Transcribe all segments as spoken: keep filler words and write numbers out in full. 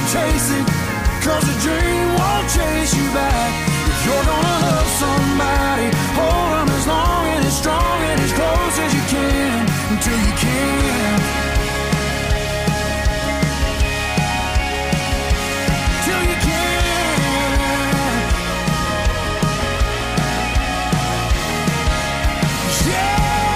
chase it, cause the dream won't chase you back. If you're gonna love somebody, hold them as long and as strong and as close as you can, until you can. Till you can. Yeah.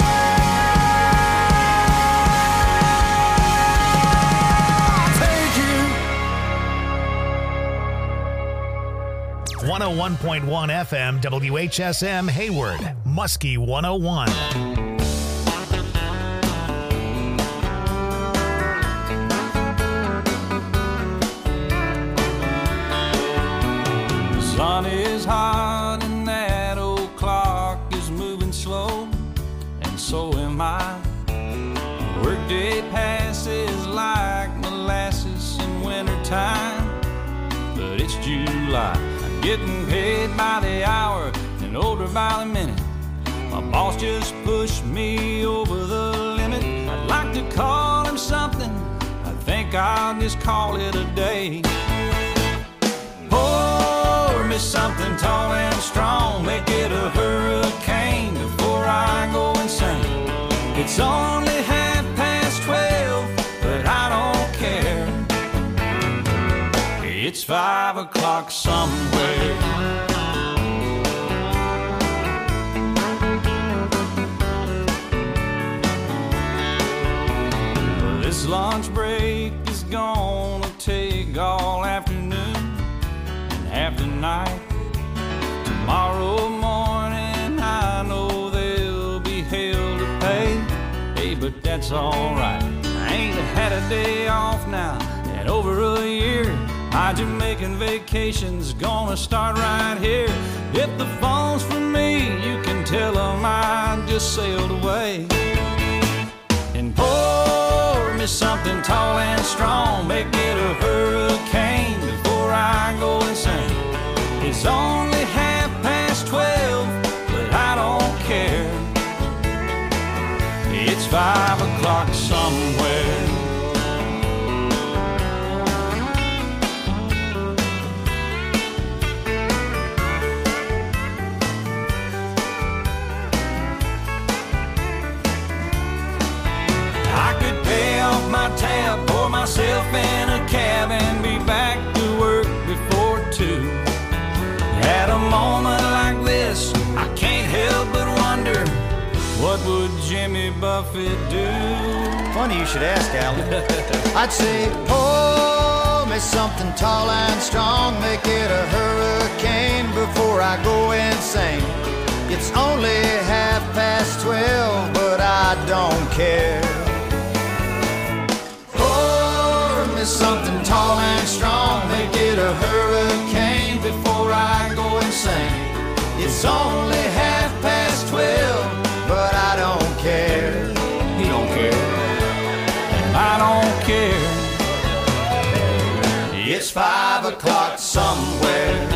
one oh one point one F M, W H S M, Hayward, Muskie one oh one. The sun is hot and that old clock is moving slow, and so am I. Workday passes like molasses in wintertime, but it's July. Getting paid by the hour and older by the minute. My boss just pushed me over the limit. I'd like to call him something, I think I'll just call it a day. Pour me something tall and strong, make it a hurricane before I go insane. It's only half past twelve, but I don't care. It's five o'clock somewhere. This lunch break is gonna take all afternoon and half the night. Tomorrow morning I know there'll be hell to pay. Hey, but that's alright. I ain't had a day off now in over a year. My Jamaican vacation's gonna start right here. If the phone's for me, you can tell them I just sailed away. And pour me something tall and strong, make it a hurricane before I go insane. It's only half past twelve, but I don't care. It's five o'clock somewhere. Tab, pour myself in a cab and be back to work before two. At a moment like this, I can't help but wonder, what would Jimmy Buffett do? Funny you should ask, Al. I'd say, pour me something tall and strong, make it a hurricane before I go insane. It's only half past twelve, but I don't care. Something tall and strong, make it a hurricane before I go insane. It's only half past twelve, but I don't care. He don't care, and I don't care. It's five o'clock somewhere.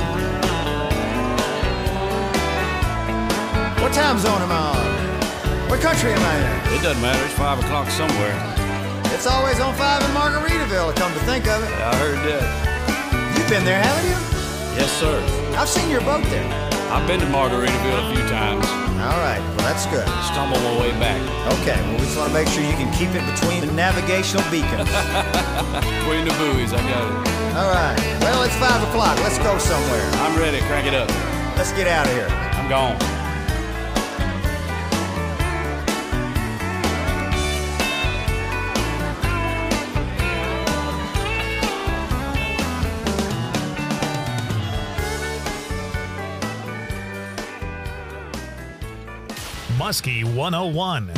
What time zone am I on? What country am I in? It doesn't matter, it's five o'clock somewhere. It's always on five in Margaritaville, come to think of it. Yeah, I heard that. You've been there, haven't you? Yes, sir. I've seen your boat there. I've been to Margaritaville a few times. All right, well, that's good. Stumbled my way back. Okay, well, we just want to make sure you can keep it between the navigational beacons. Between the buoys, I got it. All right, well, it's five o'clock. Let's go somewhere. I'm ready. Crank it up. Let's get out of here. I'm gone. Muskie one oh one.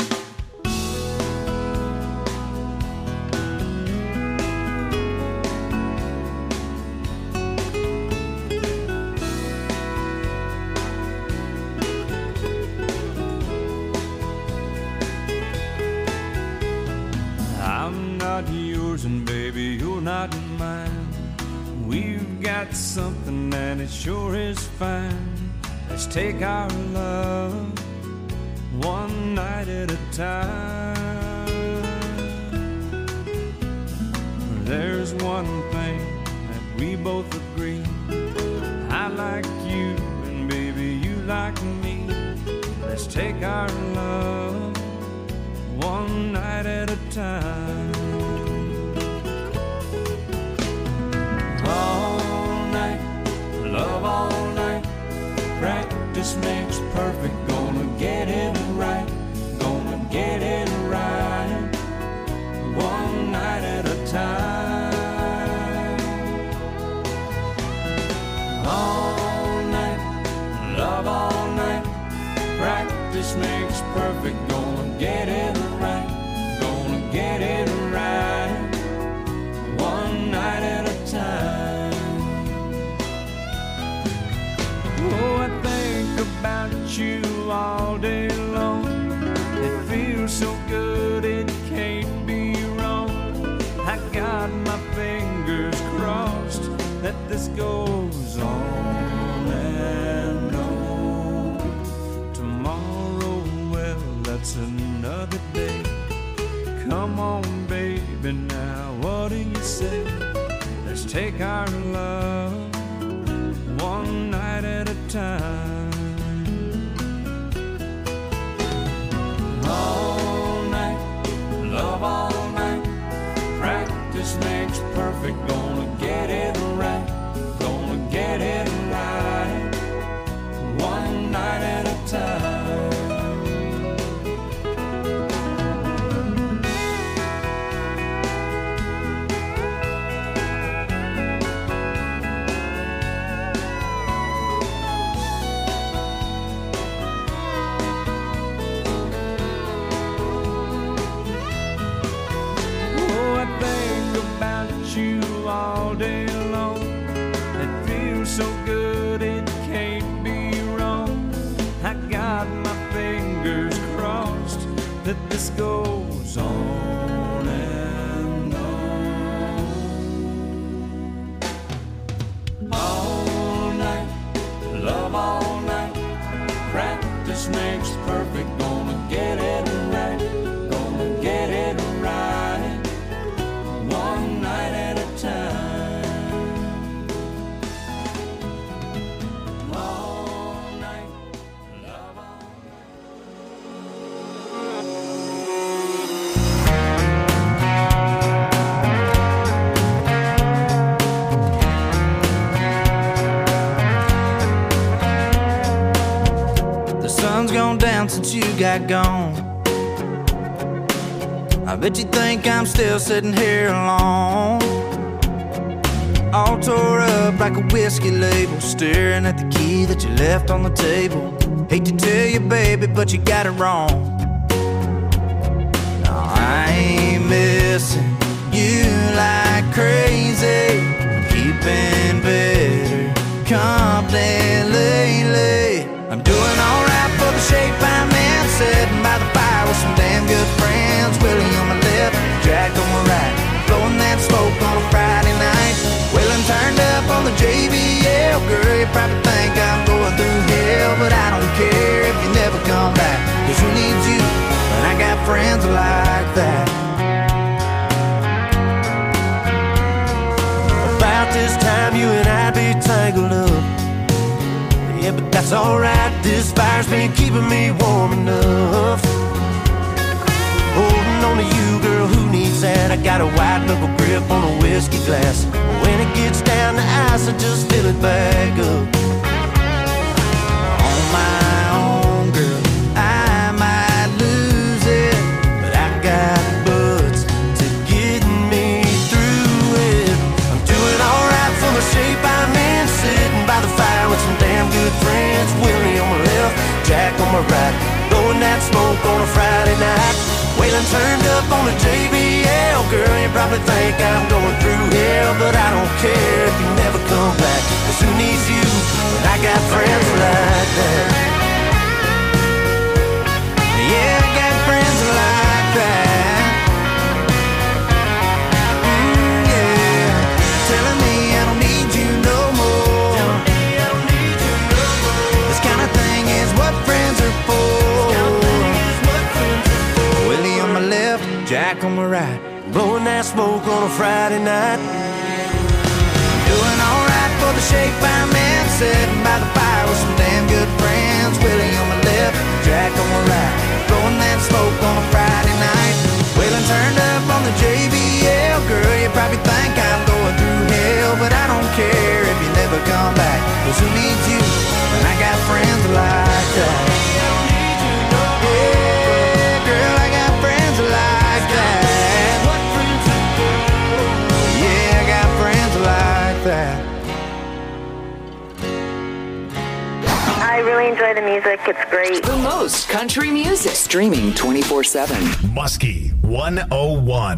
I'm not yours and baby, you're not mine. We've got something and it sure is fine. Let's take our love one night at a time. there's one thing that we both agree. I like you and baby you like me. Let's take our love one night at a time. All night, love all night. Practice makes perfect. Gonna get it right. Gonna get it right. One night at a time. All night, love all night. Practice makes perfect. Gonna get it right. Gonna get it right. One night at a time. Oh, I think about you all day long. It feels so good, it can't be wrong. I got my fingers crossed that this goes on and on. Tomorrow, well, that's another day. Come on, baby, now what do you say? Let's take our love one night at a time. All night, love all night. Practice makes perfect. Gonna get it right. Gonna get it right. One night at a time. You all day long. It feels so good, it can't be wrong. I got my fingers crossed that this goes on and on. All night, love all night. Practice makes perfect. Gonna get it right. Gonna get it right. One night at a time. All night, love all night. The sun's gone down since you got gone. I bet you think I'm still sitting here alone, all tore up like a whiskey label, staring at the key that you left on the table. Hate to tell you, baby, but you got it wrong. No, I ain't missing you like crazy. Keeping better company lately. I'm doing alright for the shape I'm in, sitting by the fire with some damn good friends. Willie on my left, Jack on my right, blowing that smoke on a Friday night. Wheeling turned up on the J B L. Girl, you probably think I'm going through hell, but I don't care if you never come back, 'cause who needs you when I got friends like that? About this time you and I'd be tangled up. Yeah, but that's alright, this fire's been keeping me warm enough. Holding on to you, girl, who needs that? I got a white knuckle grip on a whiskey glass. When it gets down to ice, I just fill it back up. On my own, girl, I might lose it, but I got buds to get me through it. I'm doing alright for the shape I'm in, sitting by the fire with some damn good friends. Willie on my left, Jack on my right, blowing that smoke on a Friday night. Waylon turned up on the J B L. Girl, you probably think I'm going through hell, but I don't care if you never come back, 'cause who needs you when I got friends like that? Yeah, I got friends like that. Mm, yeah, telling me I don't need you no more. Telling me I don't need you no more. This kind of thing is what friends are for. This kind of thing is what friends are for. Willie on my left, Jack on my right, blowing that smoke on a Friday night. Doing alright for the shape I'm in, sitting by the fire with some damn good friends. Willie on my left, Jack on my right, blowing that smoke on a Friday night. Waylon turned up on the J B L. Girl, you probably think I'm going through hell, but I don't care if you never come back, 'cause who needs you when I got friends like that? Yeah, girl, I got friends like that. Yeah, I got friends like that. I really enjoy the music. It's great. The most country music. Streaming twenty-four seven. Muskie one oh one.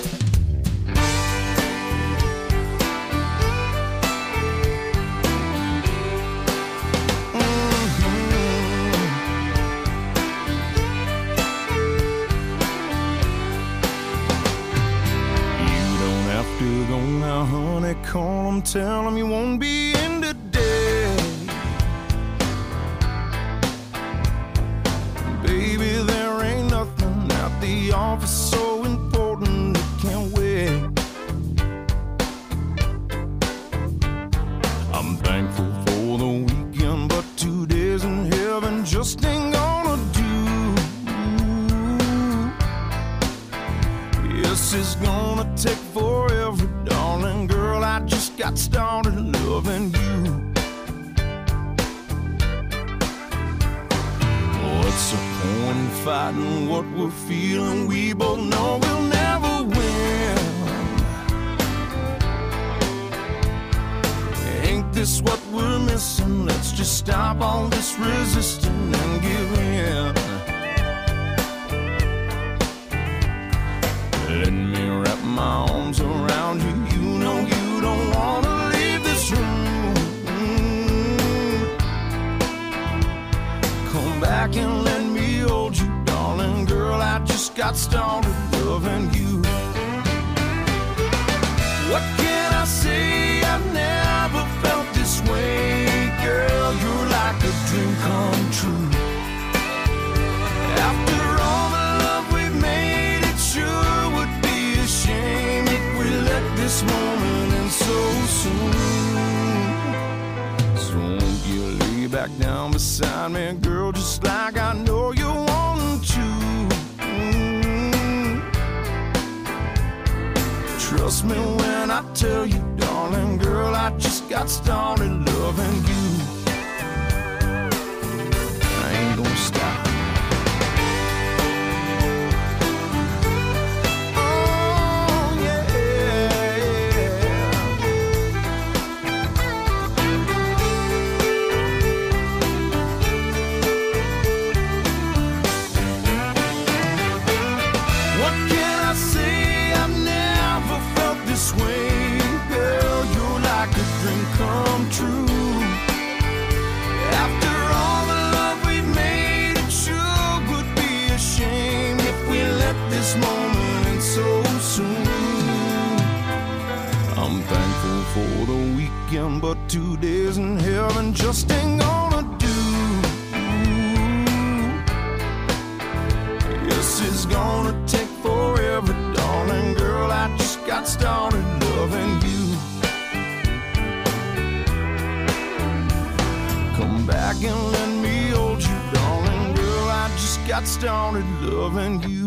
You don't have to go now, honey. Call 'em, tell 'em you won't be in today. Baby, there ain't nothing at the office so important it can't wait. I'm thankful for the weekend, but two days in heaven just ain't gonna do. Yes, it's gonna take forever, darling girl. I just got started loving you. What's the point in fighting what we're feeling? We both know we'll never win. Ain't this what we're missing? Let's just stop all this resisting and give in. Let me wrap my arms around you. You know you don't wanna leave this room. Come back and let me hold you, darling girl. I just got started loving you. What can I say? I've never felt this way, girl. You're like a dream come true. After all the love we've made, it sure would be a shame if we let this moment end so soon. So won't you lay back down beside me, girl, just like I know you want to. Mm. Trust me when I tell you, darling girl, I just got started loving you. I ain't gonna stop. Come true. After all the love we've made, it sure would be a shame if we let this moment end so soon. I'm thankful for the weekend, but two days in heaven just ain't gonna do. Yes, it's gonna take forever, darling girl. I just got started loving you. Come back and let me hold you, darling girl. I just got started loving you.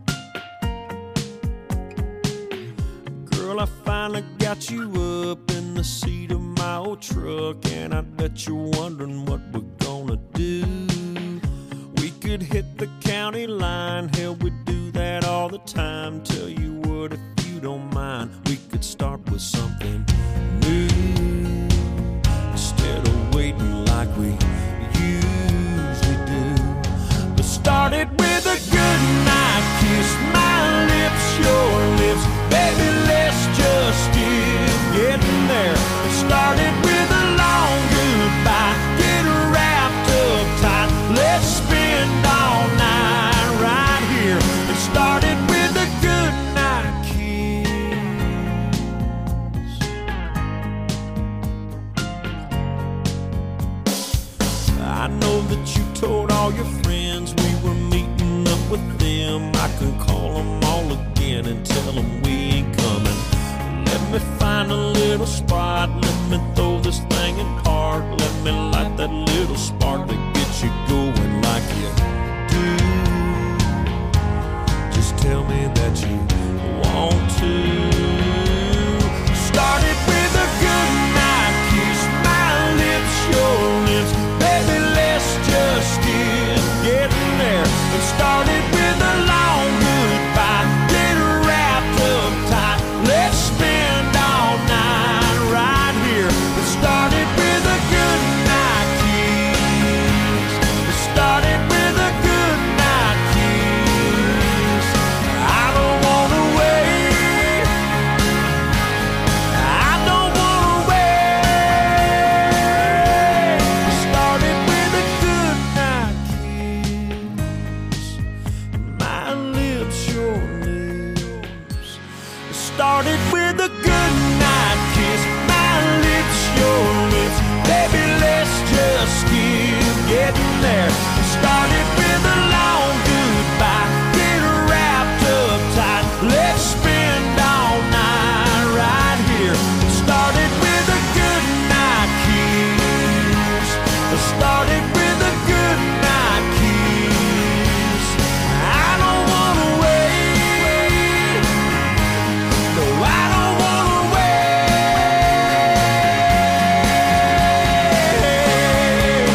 Got you up in the seat of my old truck, and I bet you're wondering what we're gonna do. We could hit the county line, hell, we do that all the time. Tell you what, if you don't mind, we could start with something new instead of waiting like we usually do. But started with a good night kiss, my lips, your lips, baby, let's just get getting there. It started with a long goodbye, get wrapped up tight, let's spend all night right here. It started with a good night kiss. I know that you told all your friends we were meeting up with them. I can call them all again and tell them we ain't coming. Let me find a little spot, let me throw this thing in park, let me light that little spark to get you going like you do. Just tell me that you want to. Started with a good night kiss, my lips, your lips, baby, let's just get getting there. It started with a long goodbye, get wrapped up tight, let's spend all night right here. It started with a good night kiss. It started with a good night kiss. I don't wanna wait. I don't wanna wait. It started with a good night kiss. My lips, your lips. It started with a good night kiss. My lips, your lips. Baby, let's just keep getting there. It started with a long goodbye, get wrapped up tight, let's spend all night right here. It started with a good night kiss. It started with a good night kiss. I don't wanna wait. No, I don't wanna wait.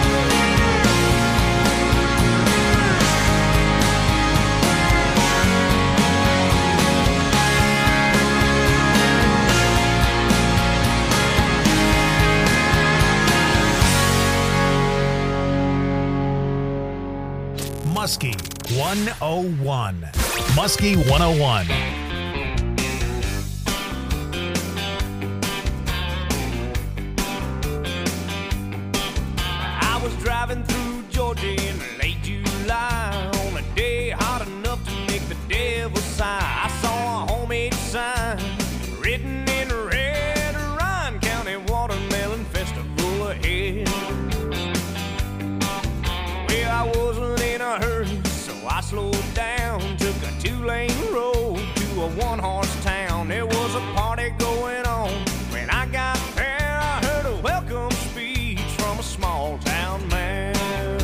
Muskie one oh one. Muskie one oh one. I was driving through Georgia in late July on a day hot enough to make the devil sigh. I saw a homemade sign written in red, Ryan County Watermelon Festival ahead. Well, I wasn't in a hurry, so I slowed down, took a two-lane road to a one-horse town. There was a party going on. When I got there, I heard a welcome speech from a small-town man.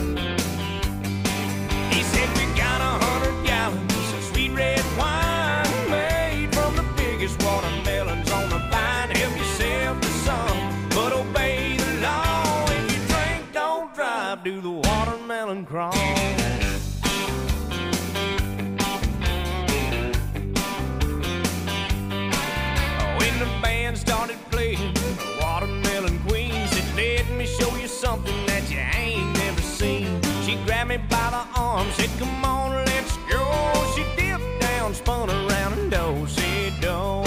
He said, we got a hundred gallons of sweet red wine made from the biggest watermelons on the vine. Help yourself to some, but obey the law. If you drink, don't drive, do the watermelon crawl. When the band started playing Watermelon Queen, said, let me show you something that you ain't never seen. She grabbed me by the arm, said, come on, let's go. She dipped down, spun around, and do-si-do.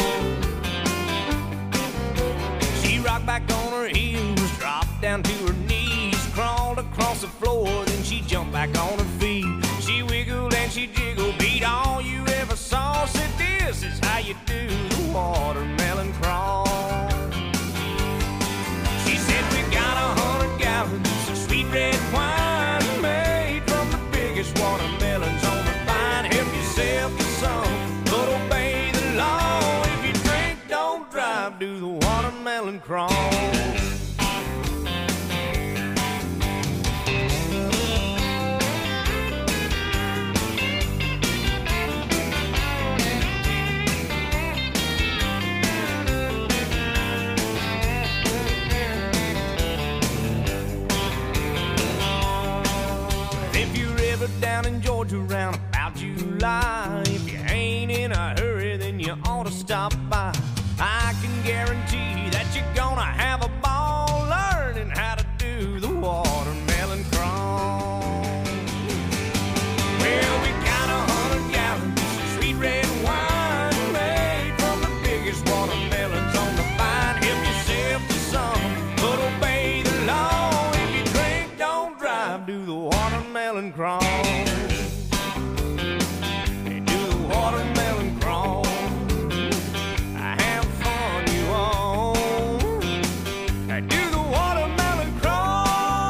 She rocked back on her heels, dropped down to her knees, crawled across the floor, then she jumped back on her feet. She wiggled and she jiggled, beat all you ever saw. Said, this is how you do the watermelon crawl. She said, we got a hundred gallons of sweet red wine made from the biggest watermelons on the vine. Help yourself to some, but obey the law. If you drink, don't drive, do the watermelon crawl. down in Georgia around about July. If you ain't in a hurry, then you ought to stop by. I can guarantee that you're gonna have a ball learning how to do the watermelon crawl. Well, we got a hundred gallons of sweet red wine made from the biggest watermelons on the vine. Help yourself to some, but obey the law. If you drink, don't drive, do the watermelon crawl. Hey, do the watermelon crawl. Have fun, you all. Hey, do the watermelon crawl.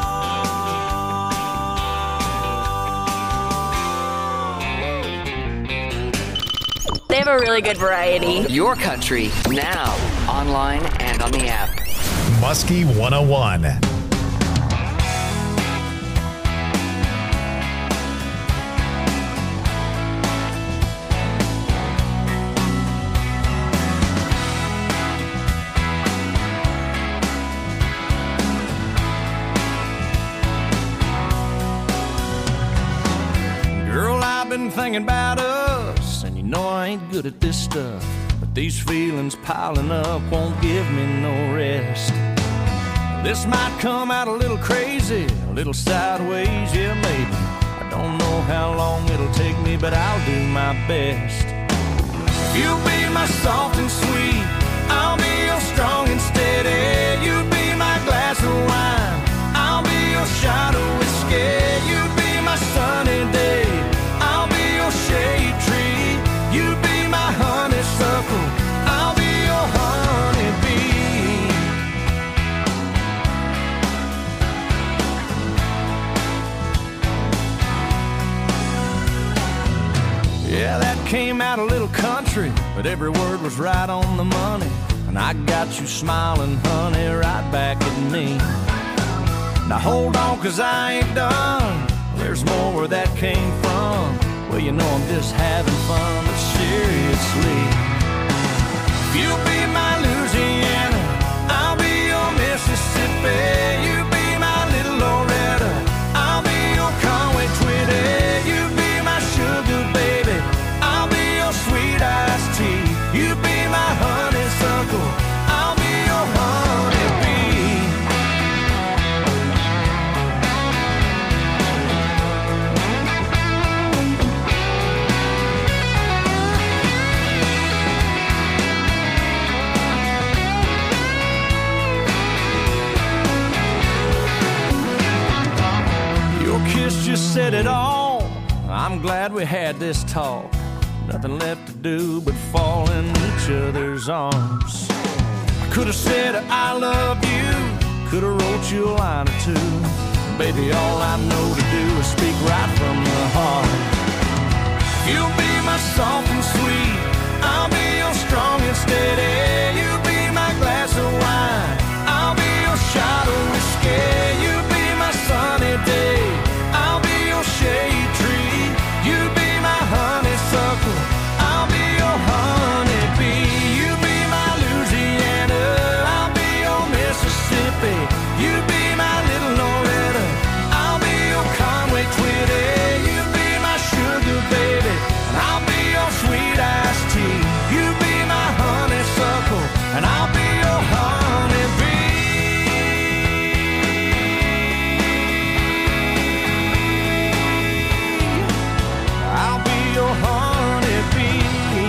They have a really good variety. Your country, now, online and on the app. Muskie one oh one. Girl, I've been thinking about us, and you know I ain't good at this stuff, but these feelings piling up won't give me no rest. This might come out a little crazy, a little sideways, yeah, maybe. I don't know how long it'll take me, but I'll do my best. You'll be my soft and sweet, I'll be your strong and steady. You be my glass of wine, I'll be your shot of whiskey. You be my sunny day, I'll be your shade tree. You be my honeysuckle, I'll be your honeybee. Yeah, that came out a little country, but every word was right on the money. And I got you smiling, honey, right back at me. Now hold on, cause I ain't done. There's more where that came from. Well, you know I'm just having fun, but seriously. You be my Louisiana, I'll be your Mississippi. You be my little Loretta, I'll be your Conway Twitty. You be my sugar baby, I'll be your sweet iced tea. You be my honeysuckle, I'll be your honeybee. Your kiss just said it all. I'm glad we had this talk. Nothing left to do but fall in each other's arms. I could have said I love you, could have wrote you a line or two. Baby, all I know to do is speak right from the heart. You'll be my soft and sweet, I'll be your strong and steady. You be my glass of wine, I'll be your shot of whiskey. You be my sunny day, I'll be your shade tree. You be my honeysuckle, I'll be your honeybee. You be my Louisiana, I'll be your Mississippi. You be my little Loretta, I'll be your Conway Twitty. You be my sugar baby, and I'll be your sweet iced tea. You be my honeysuckle, and I'll be your honeybee. I'll be your honeybee.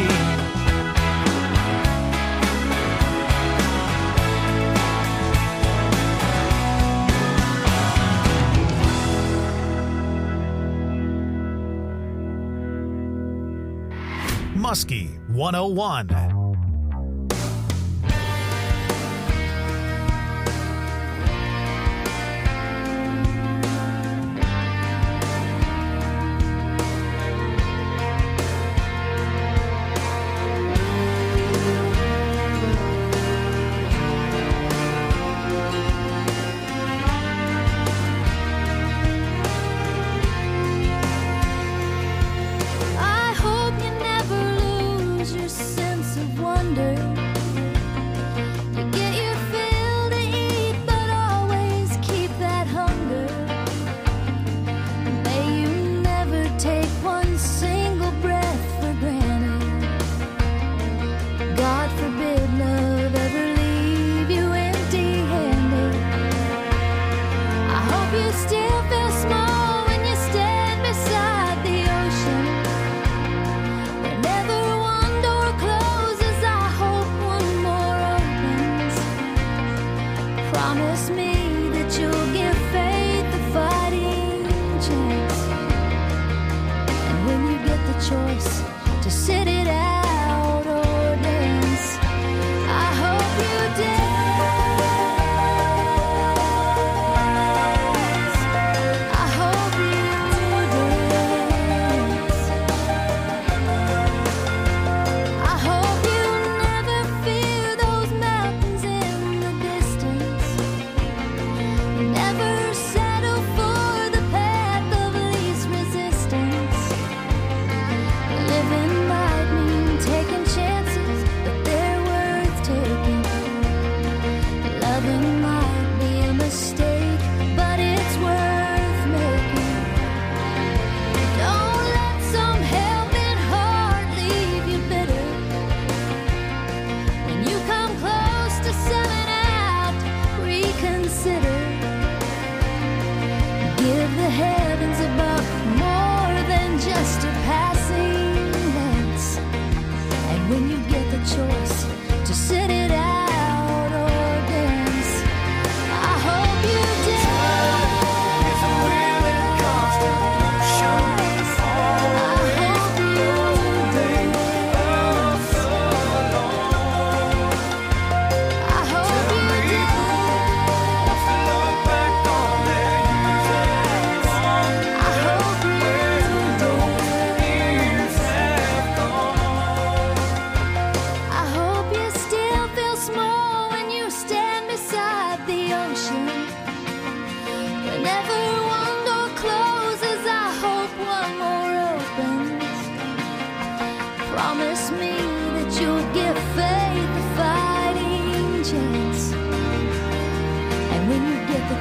Muskie one oh one. I hope you never lose your sense of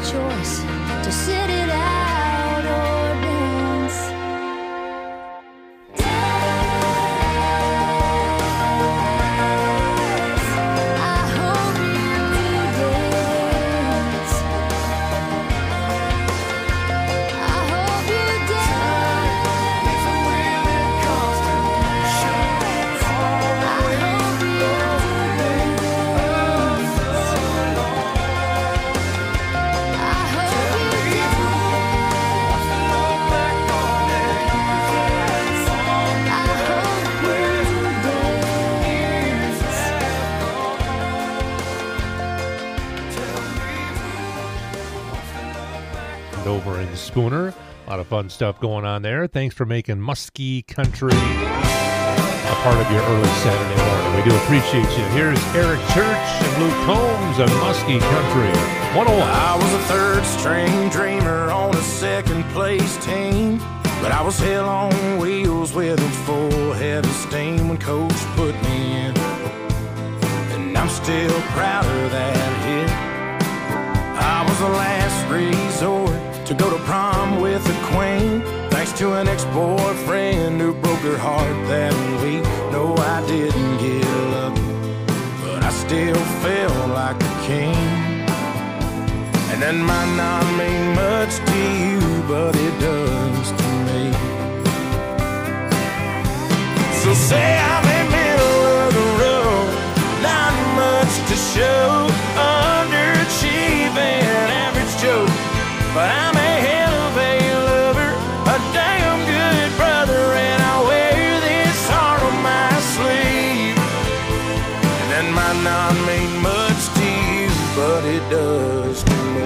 choice to sit it out or dance. Dance. I hope you dance. I hope you dance. I hope you dance. Over in Spooner. A lot of fun stuff going on there. Thanks for making Muskie Country a part of your early Saturday morning. We do appreciate you. Here's Eric Church and Luke Combs and Muskie Country one oh one. I was a third string dreamer on a second place team, but I was hell on wheels with a full head of steam when coach put me in, and I'm still proud of that hit. I was the last resort to go to prom with a queen, thanks to an ex-boyfriend who broke her heart that week. No, I didn't get lucky, but I still felt like a king. And that might not mean much to you, but it does to me. So say I'm in the middle of the road, not much to show, underachieving, average Joe, but I'm a hell of a lover, a damn good brother, and I wear this heart on my sleeve. And that might not mean much to you, but it does to me.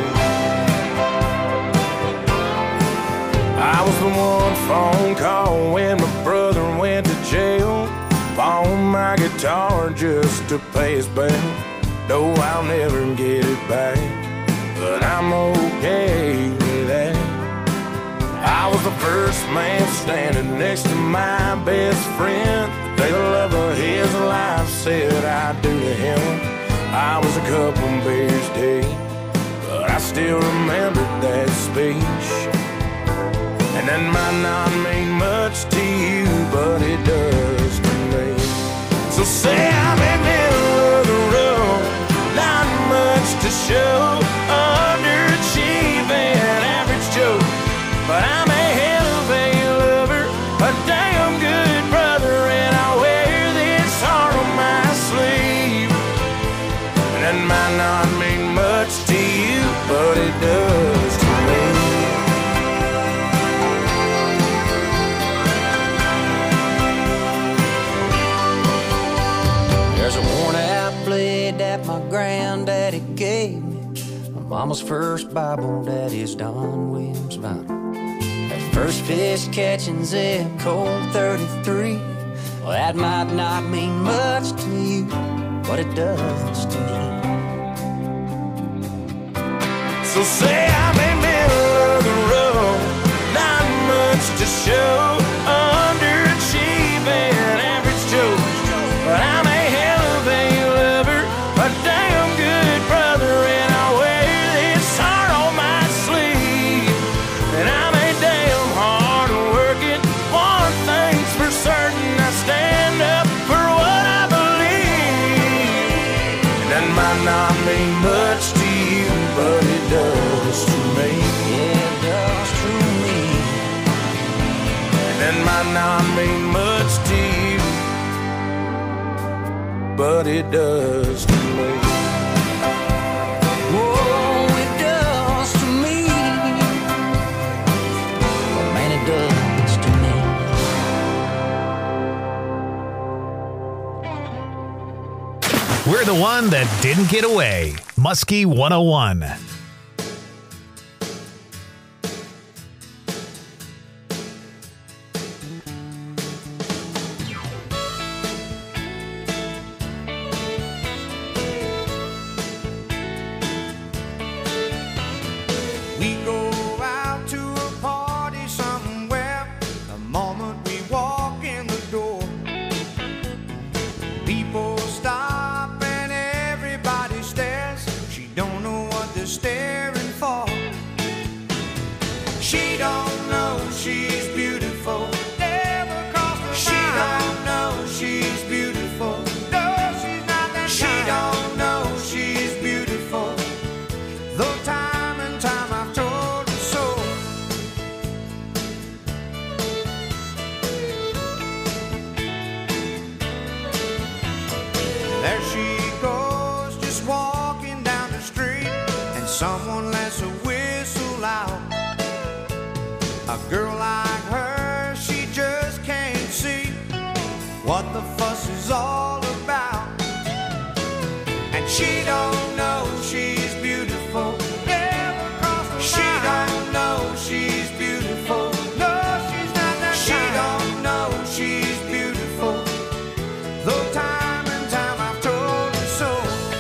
I was the one phone call when my brother went to jail, bought my guitar just to pay his bail. No, I'll never get it back, but I'm okay with that. I was the first man standing next to my best friend, the day the love of his life said I'd do to him. I was a couple beers deep, but I still remember that speech. And that might not mean much to you, but it does to me. So say I'm in the middle of the road, not much to show, underachieving, average Joe, but I'm a hell of a lover, a damn good brother, and I wear this heart on my sleeve. And that might not mean much to you, but it does to me. There's a worn out blade that my granddaddy gave me, my mama's first Bible, daddy's Don Williams Bible. That first fish catching zip code thirty-three, well, that might not mean much to you, but it does to me. So say I'm in the middle of the road, not much to show, underachieving, average Joe, but I'm a hell of a lover, a damn good brother, and I wear this heart on my sleeve. And I'm a damn hard working, one thing's for certain, I stand up for what I believe. And that might not mean much to you, but it does to me. Yeah, it does to me. And that might not mean much to you, but it does to me. Oh, it does to me. Well, man, it does to me. We're the one that didn't get away. Muskie one oh one. People stop and everybody stares. She don't know what they're staring don't know she's beautiful. Never crossed her mind. She don't know she's beautiful. No, she's not that She kind. Don't know she's beautiful. Though time and time I've told her so. There she goes, just walking down the street, and someone lets a whistle out. A girl like her, she just can't see what the fuss is all about. And she don't know she's beautiful. Never crossed her mind. She don't know she's beautiful. No, she's not that She kind. Don't know she's beautiful. Though time and time I've told her so.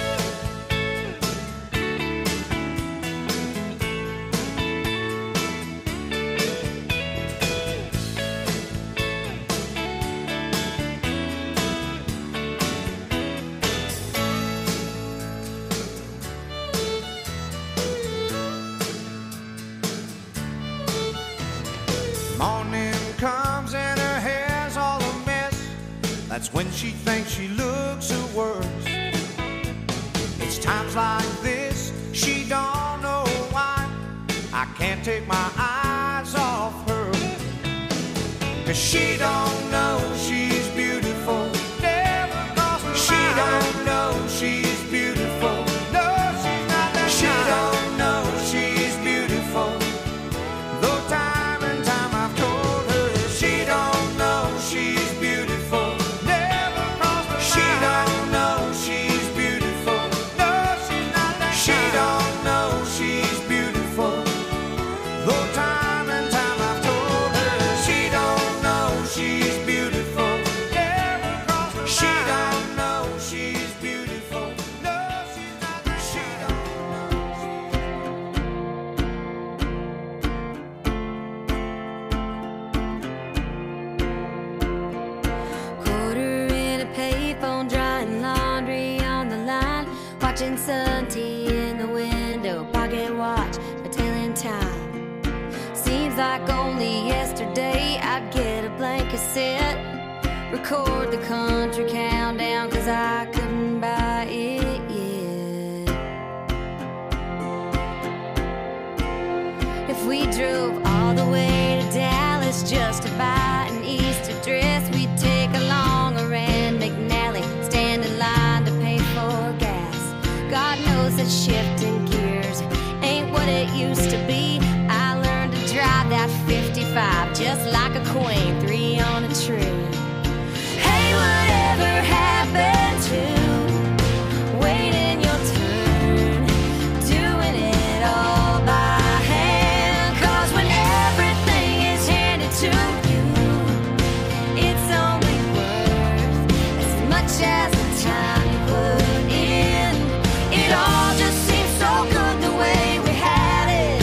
Morning comes and her hair's all a mess. That's when she thinks she looks her worst. It's times like this, she don't know why I can't take my eyes off her. Cause she don't know she's beautiful. Never crossed her mind. She don't know she's beautiful. No, she's not that She kind. Don't know she's beautiful. Though time and time I've told her she don't know she's beautiful. Never crossed her She mind. Don't know she's beautiful. No, she's not that She kind. Don't know she's beautiful. Though time and time I've told her she don't know she's beautiful. Never crossed her She mind. Don't know she's beautiful. No, she's not that She don't Quarter in a payphone, drying laundry on the line, watching sun tea in the window, pocket watch for telling time. Seems like only yesterday I'd get a blank cassette, record the country countdown, cause I couldn't buy it yet. If we drove all the way to Dallas just to buy an Easter dress, we'd take along a Rand McNally, stand in line to pay for gas. God knows that shifting gears ain't what it used to be. I learned to drive that fifty-five just like a queen, three on a tree. Hey, whatever happened to waiting your turn, doing it all by hand? Cause when everything is handed to you, it's only worth as much as the time you put in. It all just seems so good the way we had it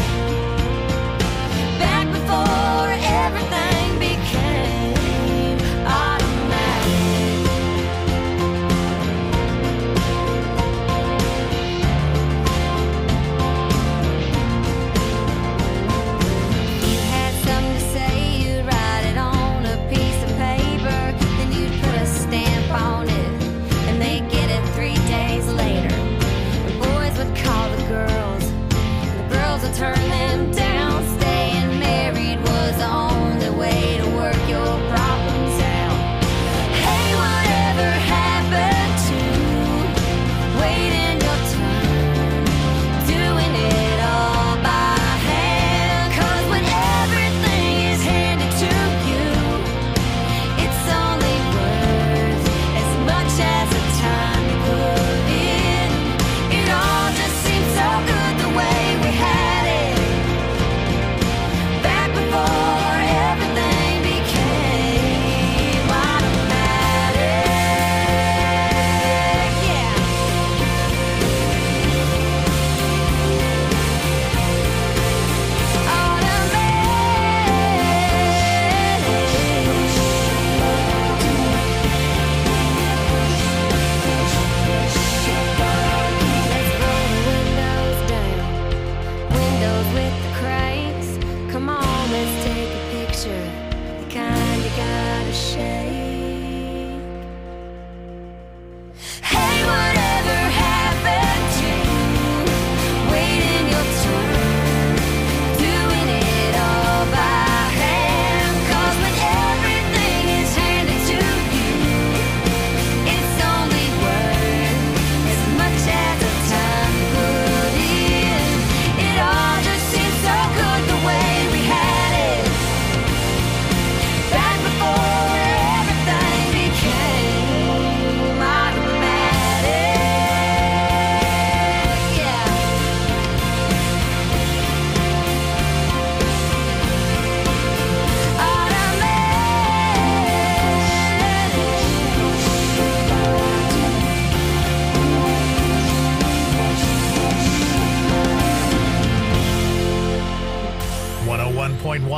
back before everything became automatic.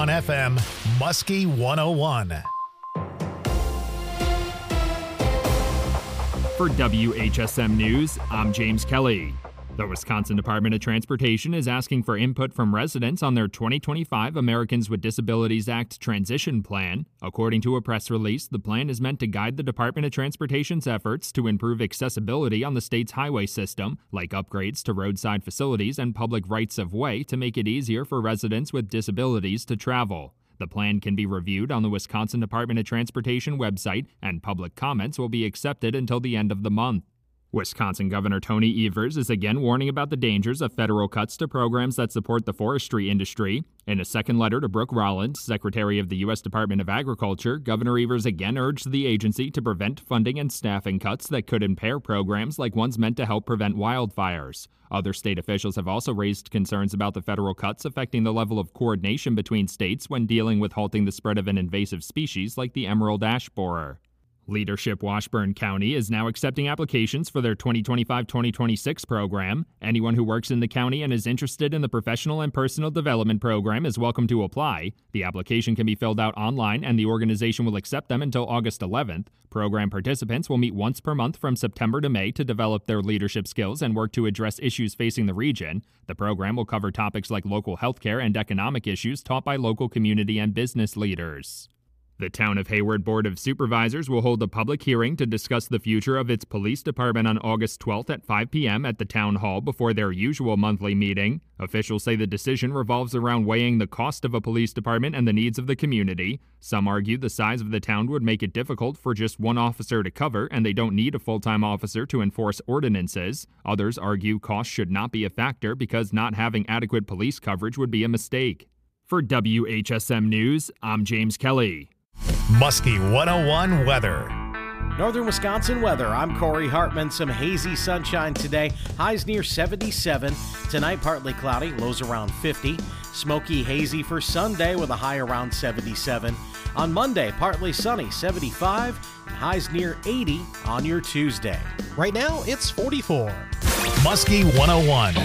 on F M, Muskie one oh one. For W H S M News, I'm James Kelly. The Wisconsin Department of Transportation is asking for input from residents on their twenty twenty-five Americans with Disabilities Act transition plan. According to a press release, the plan is meant to guide the Department of Transportation's efforts to improve accessibility on the state's highway system, like upgrades to roadside facilities and public rights-of-way to make it easier for residents with disabilities to travel. The plan can be reviewed on the Wisconsin Department of Transportation website, and public comments will be accepted until the end of the month. Wisconsin Governor Tony Evers is again warning about the dangers of federal cuts to programs that support the forestry industry. In a second letter to Brooke Rollins, Secretary of the U S Department of Agriculture, Governor Evers again urged the agency to prevent funding and staffing cuts that could impair programs like ones meant to help prevent wildfires. Other state officials have also raised concerns about the federal cuts affecting the level of coordination between states when dealing with halting the spread of an invasive species like the emerald ash borer. Leadership Washburn County is now accepting applications for their twenty twenty-five twenty twenty-six program. Anyone who works in the county and is interested in the Professional and Personal Development Program is welcome to apply. The application can be filled out online, and the organization will accept them until August eleventh. Program participants will meet once per month from September to May to develop their leadership skills and work to address issues facing the region. The program will cover topics like local healthcare and economic issues taught by local community and business leaders. The Town of Hayward Board of Supervisors will hold a public hearing to discuss the future of its police department on August twelfth at five p.m. at the Town Hall before their usual monthly meeting. Officials say the decision revolves around weighing the cost of a police department and the needs of the community. Some argue the size of the town would make it difficult for just one officer to cover, and they don't need a full-time officer to enforce ordinances. Others argue cost should not be a factor because not having adequate police coverage would be a mistake. For W H S M News, I'm James Kelly. Muskie one oh one weather. Northern Wisconsin weather. I'm Corey Hartman. Some hazy sunshine today. Highs near seventy-seven. Tonight, partly cloudy. Lows around fifty. Smoky, hazy for Sunday with a high around seventy-seven. On Monday, partly sunny, seventy-five. And highs near eighty on your Tuesday. Right now, it's forty-four. Muskie one oh one.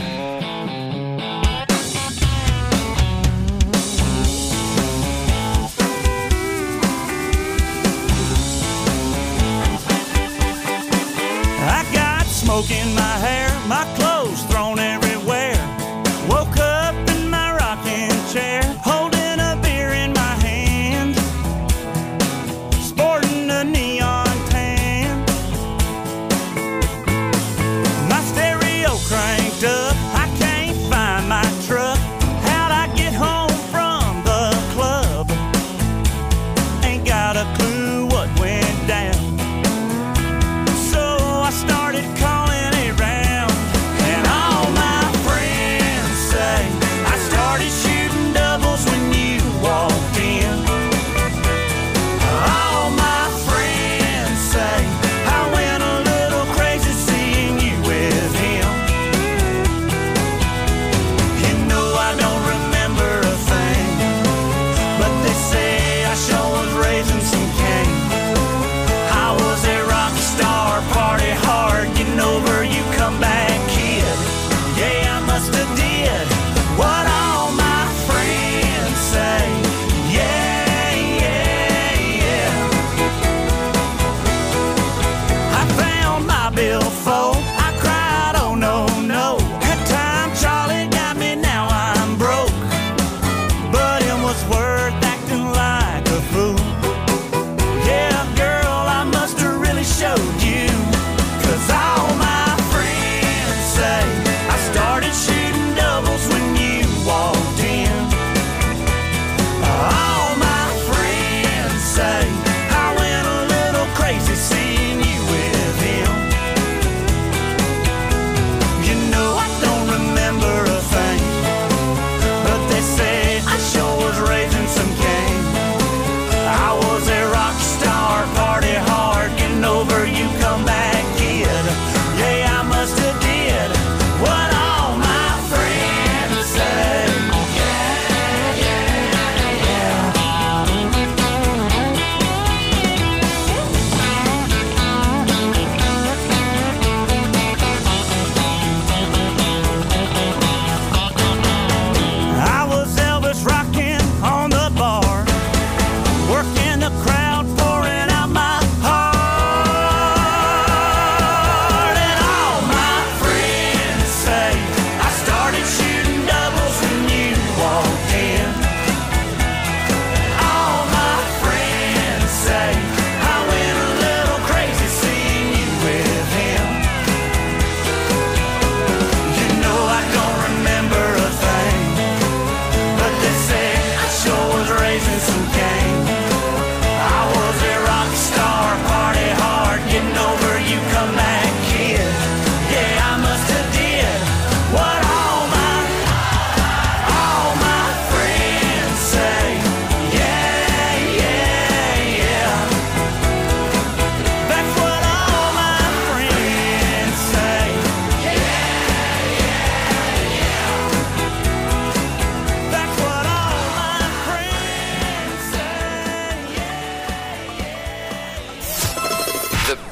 Smoke in my hair, my clothes thrown everywhere. Woke up in my rocking chair, holding a beer in my hand, sporting a neon tan. My stereo cranked up, I can't find my truck. How'd I get home from the club? Ain't got a clue what went down. So I started calling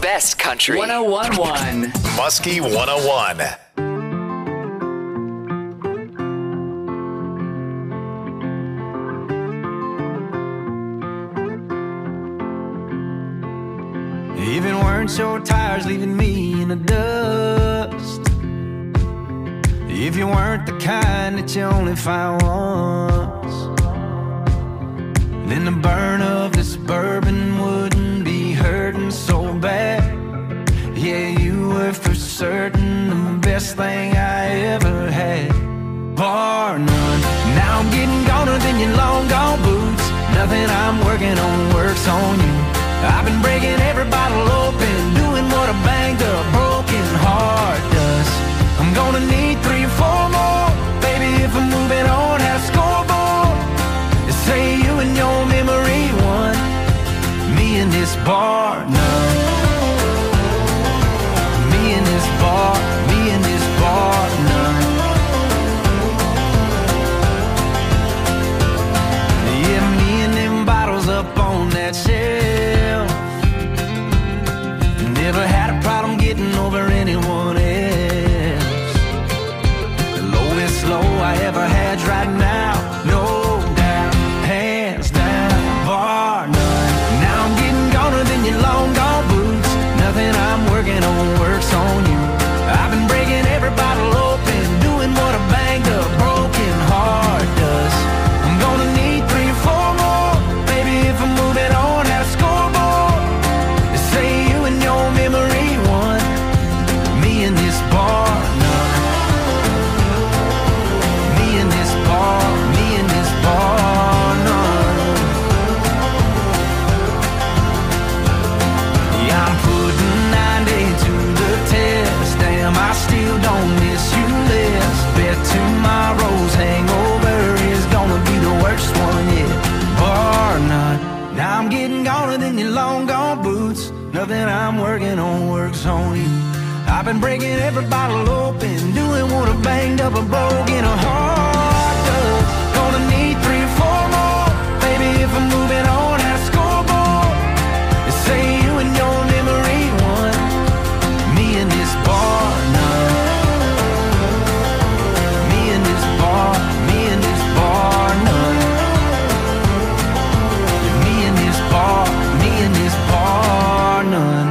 best country. one oh one point one. Muskie one oh one. Even weren't your tires leaving me in the dust. If you weren't the kind that you only find once, then the burn of this bourbon wouldn't be hurting so bad. Yeah, you were for certain the best thing I ever had, bar none. Now I'm getting goner than your long gone boots. Nothing I'm working on works on you. I've been breaking every bottle open, doing what a banged up broken heart does. I'm gonna need three or four more, baby, if I'm moving on at a scoreboard. They say you and your memory won, me in this bar none. Me in this bar, me in this bar none. Yeah, me and them bottles up on that shelf. Never had a problem getting over anyone else. The lowest low I ever had's right now, no doubt, hands down, bar none. Now I'm getting goner than your long gone boots. Nothing I'm working on works on you. I've been breaking every bottle open, doing what a banged up broken heart does. I'm gonna need three or four more, baby, if I'm moving on at a scoreboard. They say you and your memory won, me in this bar none. Me in this bar, me in this bar none. Yeah, I'm putting ninety to the test. Damn, I still don't miss you less. Bet tomorrow's hangover is gonna be the worst one yet, bar none. Now I'm getting goner than your long gone boots. Nothing I'm working on works on you. I've been breaking every bottle open, doing what a banged up a broken heart does. Gonna need three or four more, baby, if I'm moving on at a scoreboard. They say you and your memory won, me in this bar none. Me in this bar, me in this bar none. Yeah, me in this bar, me in this bar none.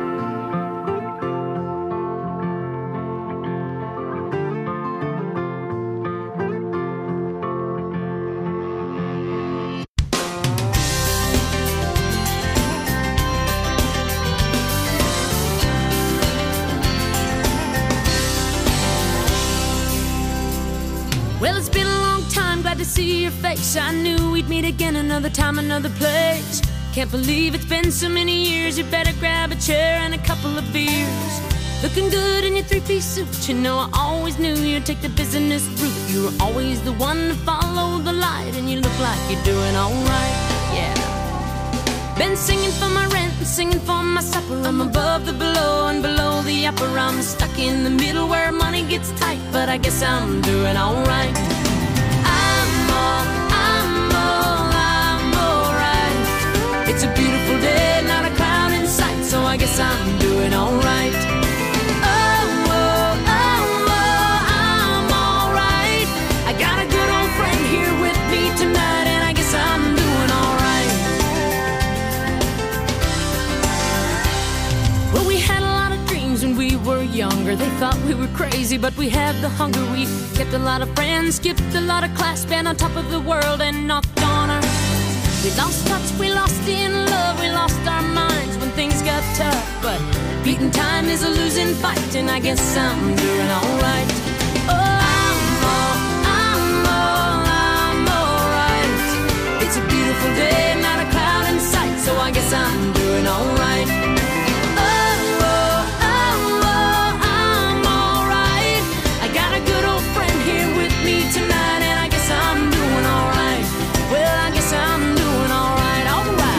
Well, it's been a long time, glad to see your face. I knew we'd meet again another time, another place. Can't believe it's been so many years. You better grab a chair and a couple of beers. Looking good in your three-piece suit. You know I always knew you'd take the business route. You were always the one to follow the light, and you look like you're doing alright, yeah. Been singing for my rent and singing for my supper. I'm above the below and below the upper. I'm stuck in the middle where money gets tight, but I guess I'm doing alright. I'm all, I'm all, I'm alright. It's a beautiful day, not a cloud in sight, so I guess I'm doing alright. Oh, oh, oh, oh, I'm alright. I got a good old friend here with me tonight, and I guess I'm doing alright. Well, we had a lot of dreams when we were younger. They thought we were crazy, but we had the hunger. We kept a lot of friends, skipped a lot of class, been on top of the world and knocked on her. We lost touch, we lost in love, we lost our minds when things got tough. But beating time is a losing fight, and I guess I'm doing alright. Oh, I'm all, I'm all, I'm alright. It's a beautiful day, not a cloud in sight, so I guess I'm doing alright. Oh, oh, oh, oh, I'm alright. I got a good old friend here with me tonight, and I guess I'm doing alright. Well, I guess I'm doing alright, alright.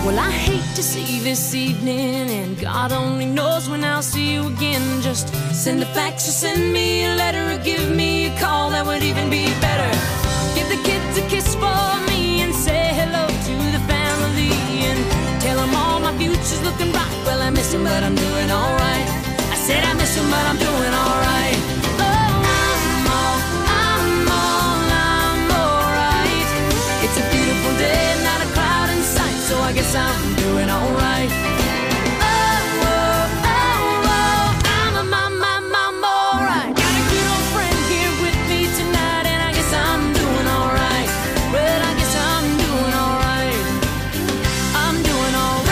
Well, I hate to see you this evening, and God only knows when I'll see you again. Just send a fax or send me a letter or give me a call, that would even be better. Give the kids a kiss for me and say hello to the family, and tell them all my future's looking bright. Well, I miss him, but I'm doing alright. I said I miss him, but I'm doing alright. Oh, I'm all, I'm all, I'm alright. It's a beautiful day, not a cloud in sight, so I guess I'm doing alright. Oh, oh, oh, oh, I'm a mom, mom, mom, alright. Got a good old friend here with me tonight, and I guess I'm doing alright. Well, I guess I'm doing alright. I'm doing alright.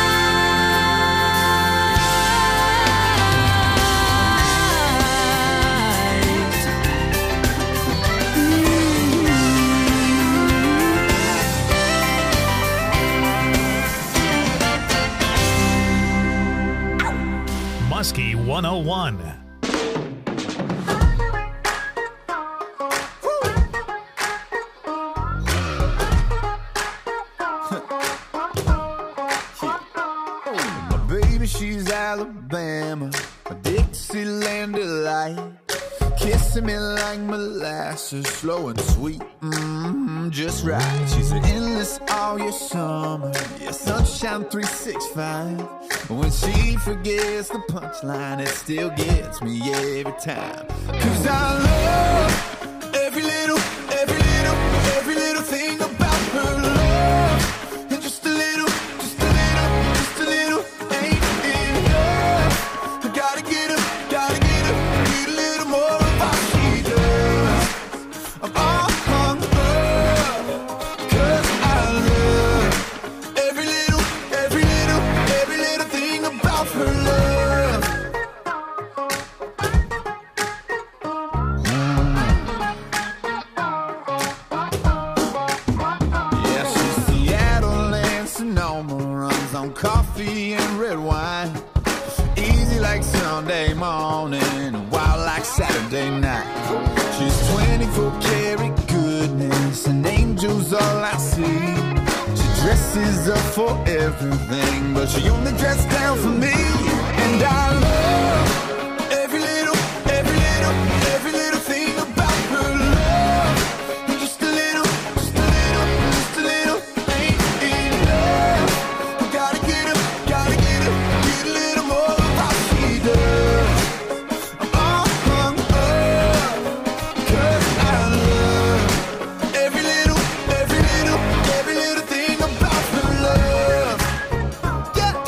Muskie one oh one. My baby, she's Alabama, a Dixieland delight. Kissing me like molasses, slow and sweet, mm-hmm, just right. She's an endless all year summer, yeah, sunshine three sixty-five. When she forgets the punchline, it still gets me every time. Cause I love every little, every little, every little thing about her love. And just a little, just a little, just a little ain't enough. I gotta get her, gotta get her, need a little more of what she does. I'm all hung up, cause I love every little, every little, every little thing about her love. Yeah, she's Seattle and Sonoma, runs on coffee and red wine. Easy like Sunday morning, wild like Saturday night. She's twenty-four karat goodness, and angels all I see. She dresses up for everything, but she only dresses down for me. And I love every little, every little, every little thing about her love. And just a little, just a little, just a little ain't enough. I gotta get her, gotta get her, get a little more of what she does. I'm all hung up, cause I love every little, every little, every little thing about her love. Yeah.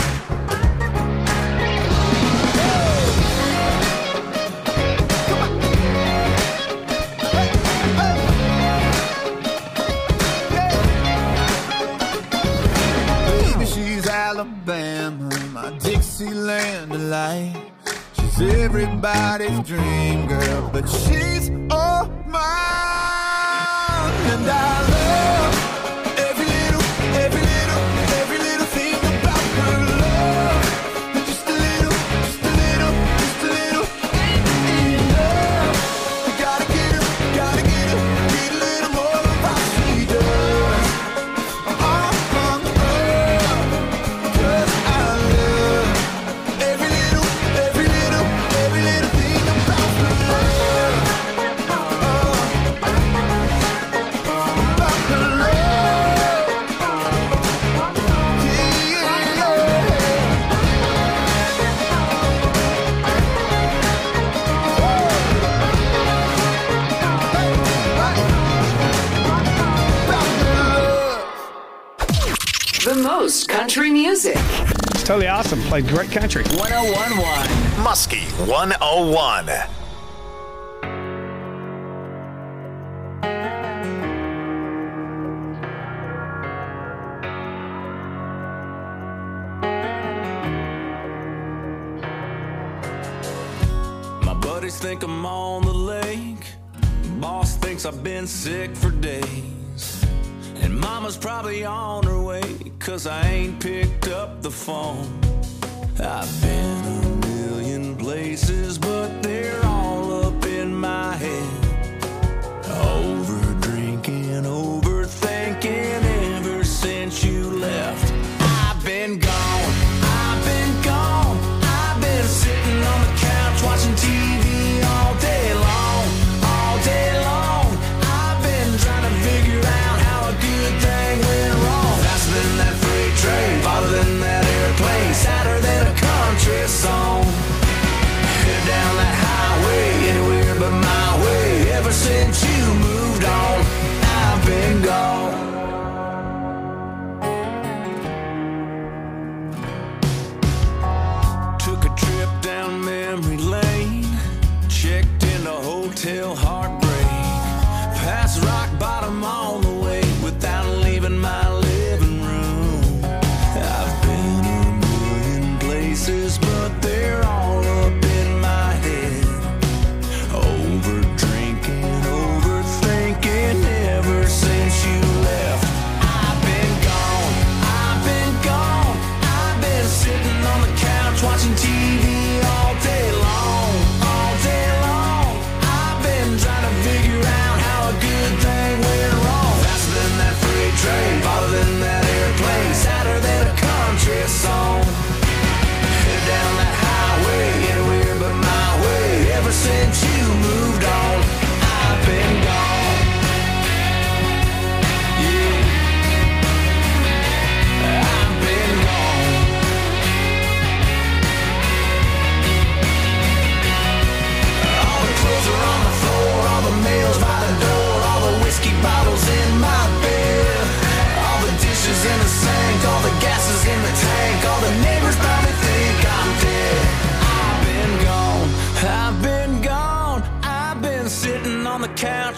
Baby, she's Alabama, my Dixieland delight. She's everybody's dream girl, but she's all mine. And I love every little, every little, every little thing about her love. And just a little, just a little, just a little ain't enough. I gotta get her, gotta get her, get a little more of what she does. I'm all hung up, cause I love every little, every little, every little thing about her love. Oh, about her love. The most country music. It's totally awesome. Played great country. one oh one point one. Muskie one oh one. My buddies think I'm on the lake. Boss thinks I've been sick for days. And mama's probably on her way, cause I ain't picked up the phone. I've been a million places, but they're all up in my head. Over drinking, overthinking ever since you left. I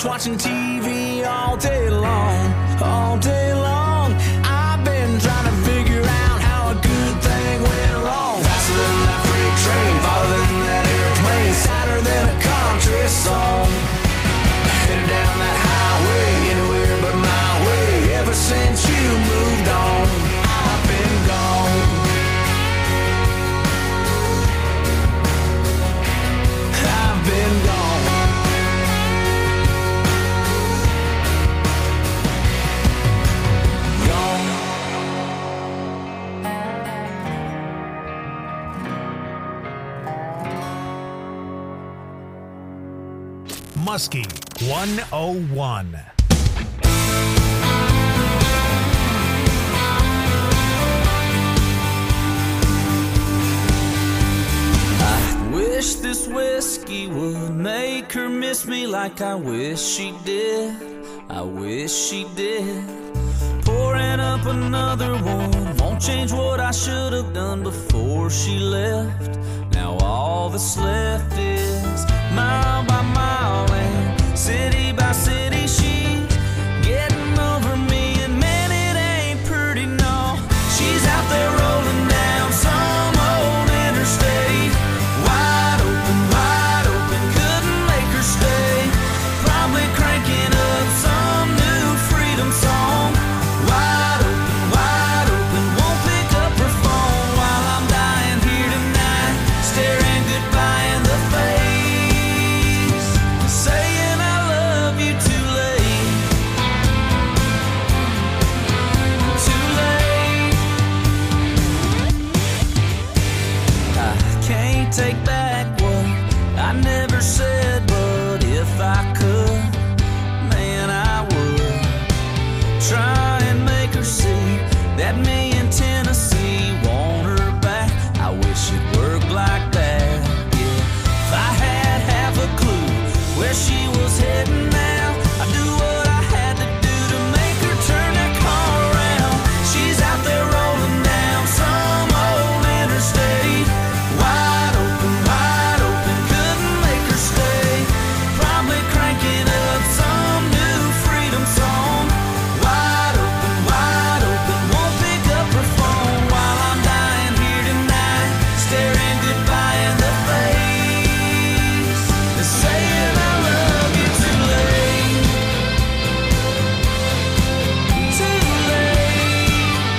watching T V all day long, all day long. I've been trying to figure out how a good thing went wrong. Faster than that freight train, farther than that airplane, sadder than a country song. Headed down that highway, anywhere but my way. Ever since you moved on, I've been gone. I've been gone. Muskie one oh one. I wish this whiskey would make her miss me like I wish she did. I wish she did. Pouring up another one won't change what I should have done before she left. Now all that's left is mile by mile and city by city. She's getting over me, and man, it ain't pretty, no. She's out there rolling down some old interstate, wide open, wide open, couldn't make her stay. Probably cranking up some new freedom song. Wide open, wide open, won't pick up her phone while I'm dying here tonight, staring goodbye in the face, saying I love you too late, too late. I can't take back what I never said, but if I could, man, I would try and make her see that me in Tennessee want her back. I wish it worked like that, yeah. If I had half a clue where she was heading now, I'd do what I had to do to make her turn that car around. She's out there rolling down some old interstate, wide open, wide open, couldn't make her stay. Probably cranking up some new freedom song. Wide open, wide open, won't pick up her phone while I'm dying here tonight, staring goodbye in the face, and saying I love you too late, too late.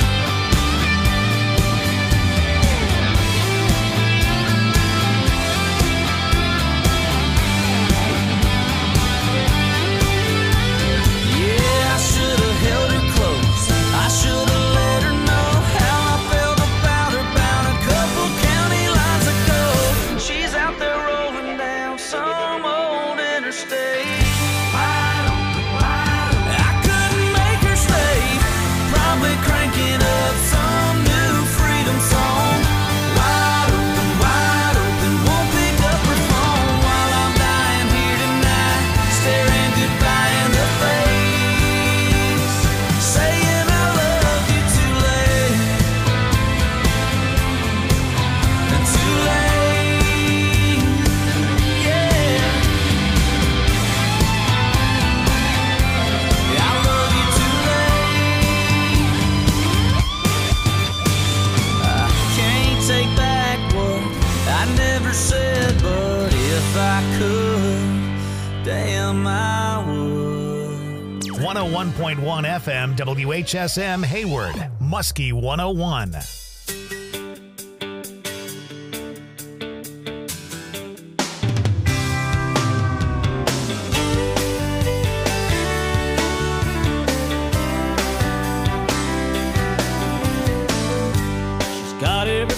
Yeah, I should have held her close, I should have let her know how I felt about her about a couple county lines ago. She's out there rolling down some old interstate, wide open, wide open. I couldn't make her stay, probably cranking up some new freedom song. Wide open, wide open, won't pick up her phone while I'm dying here tonight, staring goodbye in the face, saying I love you too late, and too late, yeah. Yeah, I love you too late. I can't take back what I never said, but if I could, damn, I would. one oh one point one F M W H S M Hayward, Muskie one oh one.